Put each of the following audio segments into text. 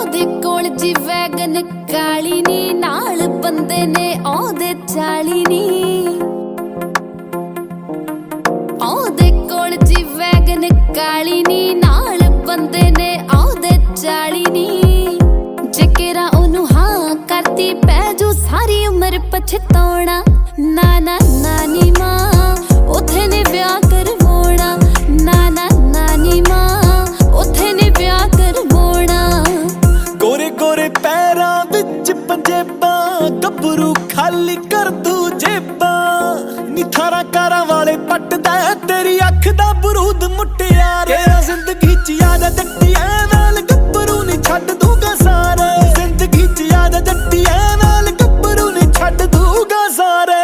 ਉਹਦੇ ਕੋਲ G wagon ਕਾਲੀ ਨੀ, ਨਾਲ ਬੰਦੇ ਨੇ ਉਹਦੇ 40 ਨੀ। ਉਹਦੇ ਕੋਲ ਜੀ ਵੈਗਨ ਕਾਲੀ ਨੀ, ਨਾਲ ਬੰਦੇ ਨੇ ਉਹਦੇ 40 ਨੀ। ਜਿਕਰਾ ਉਹਨੂੰ ਹਾਂ ਕਰਦੀ ਪੈ ਜੂ ਸਾਰੀ ਉਮਰ ਪਛਤਾਉਣਾ। ਨਾ ਨਾ ਨਾਨੀ ਮਾਂ ਉਥੇ ਨੇ ਵਿਆਹ ਕਰਵਾਉਣਾ। ਨਾ ਨਾ ਨਾਨੀ ਮਾਂ ਉਥੇ ਨੇ ਵਿਆਹ ਕਰਵਾਉਣਾ। ਗੋਰੇ ਗੋਰੇ ਪੈਰਾਂ ਵਿੱਚ ਪੰਜੇਬਾਂ, ਗੱਭਰੂ ਖਾਲੀ ਕਰ ਦੂ ਜੇਬਾਂ। ਨੀ ਥਾਰਾਂ ਕਾਰਾਂ ਵਾਲੇ ਪੱਟਦਾ ਤੇਰੀ ਅੱਖ ਦਾ ਬਰੂਦ ਮੁਟਿਆਰੇ। ਜ਼ਿੰਦਗੀ ਚ ਯਾਦ ਜੱਟੀ ਐ ਗੱਭਰੂ ਨੀ ਛੱਡ ਦੂਗਾ ਸਾਰੇ। ਜ਼ਿੰਦਗੀ ਚ ਯਾਦ ਜੱਟੀ ਐ ਗੱਭਰੂ ਨੀ ਛੱਡ ਦੂਗਾ ਸਾਰੇ।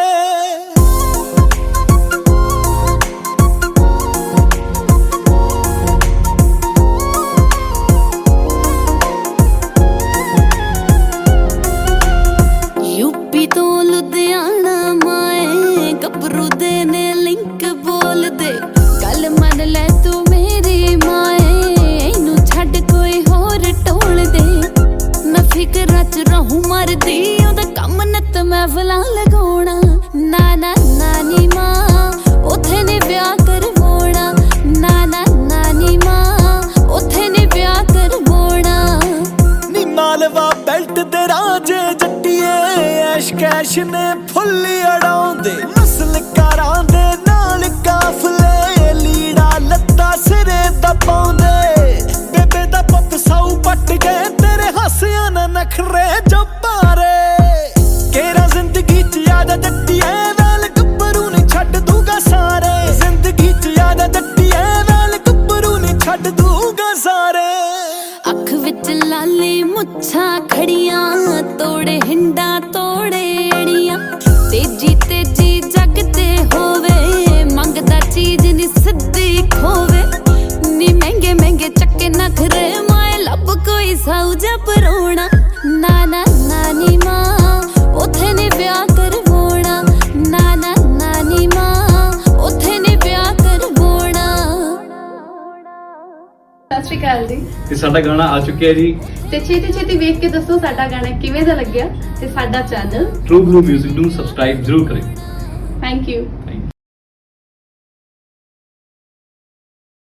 ਯੂਪੀ ਤੋਂ ਲੁਧਿਆਣਾ ਮਾਏ, ਗੱਭਰੂ ਦੇ ਨੇ ਲਿੰਕ ਬੋਲਦੇ। ਗੱਲ ਮੰਨ ਲੈ ਤੂੰ ਮੇਰੀ ਮਾਏ, ਇਹਨੂੰ ਛੱਡ ਕੋਈ ਹੋਰ ਟੋਲ ਦੇ। ਮੈਂ ਫਿਕਰਾਂ ਚ ਰਹੂੰ ਮਰਦੀ, ਉਹਦਾ ਕੰਮ ਨਿੱਤ ਮੈਂ ਵਲਾਂ ਲਗਾਉਣਾ। ਨਾ ਨਾ ਨਾਨੀ ਮਾਂ ਉਥੇ ਨੇ ਵਿਆਹ ਕਰਵਾਉਣਾ। ਨਾ ਨਾ ਨਾਨੀ ਮਾਂ ਉਥੇ ਨੇ ਵਿਆਹ ਕਰਵਾਉਣਾ। ਨੀ ਮਾਲਵਾ ਬੈਲਟ ਦੇ ਰਾਜੇ ਜੱਟੀਏ, ਐਸ਼ ਕੈਸ਼ ਨੇ ਫੁੱਲ ਅੜਾਉਂਦੇ। ਮਸਲਕਾਰਾਂ ਦੇ ਨਾਲ ਕਾਫਲੇ, ਲੀੜਾ ਲੱਤਾ ਸਿਰੇ ਦਾ ਪਾਉਂਦੇ। ਬੇਬੇ ਦਾ ਪੁੱਤ ਸਾਊ ਪੱਟ ਗਏ ਤੇਰੇ ਹਾਸਿਆਂ ਨਾ ਨਖਰੇ ਜੱਬਾਰੇ। ਕੇਰਾ ਜ਼ਿੰਦਗੀ ਚ ਯਾਦ ਜੱਟੀ ਐ ਗੱਭਰੂ ਨੀ ਛੱਡ ਦੂਗਾ ਸਾਰੇ। ਜ਼ਿੰਦਗੀ ਚ ਯਾਦ ਜੱਟੀ ਐ ਗੱਭਰੂ ਨੀ ਛੱਡ ਦੂਗਾ ਸਾਰੇ। ਅੱਖ ਵਿੱਚ ਲਾਲੀ ਮੁੱਛਾਂ ਖੜੀਆਂ, ਤੋੜੇ ਹਿੰਡਾ ਤੋੜੇ ਅੜੀਆਂ। ਤੇਜੀ ਤੇਜੀ ਜੱਗ ਤੇ ਹੋਵੇ, ਮੰਗਦਾ ਚੀਜ਼ ਨੀ ਸਿੱਧੀ ਖੋਵੇ। ਨੀ ਮਹਿੰਗੇ ਮਹਿੰਗੇ ਚੱਕੇ ਨਖਰੇ ਮਾਏ, ਲੱਭ ਕੋਈ ਸਾਊ ਜਾ ਪਰੋਣਾ। ਨਾ ਨਾ ਨਾਨੀ ਮਾਂ ਉਥੇ ਨੇ ਵਿਆਹ ਕਰਵਾਉਣਾ। ਨਾ ਨਾ ਨਾਨੀ ਮਾਂ ਉਥੇ ਨੇ ਵਿਆਹ ਕਰਵਾਉਣਾ। ਸਤਿ ਸ਼੍ਰੀ ਅਕਾਲ ਜੀ। ਤੇ ਸਾਡਾ ਗਾਣਾ ਆ ਚੁੱਕਿਆ ਜੀ, ਤੇ ਛੇਤੀ ਛੇਤੀ ਵੇਖ ਕੇ ਦੱਸੋ ਸਾਡਾ ਗਾਣਾ ਕਿਵੇਂ ਦਾ ਲੱਗਿਆ, ਤੇ ਸਾਡਾ ਚੈਨਲ ਟਰੂ ਬਲੂ ਮਿਊਜ਼ਿਕ ਨੂੰ ਸਬਸਕ੍ਰਾਈਬ ਜ਼ਰੂਰ ਕਰਿਓ। Thank you.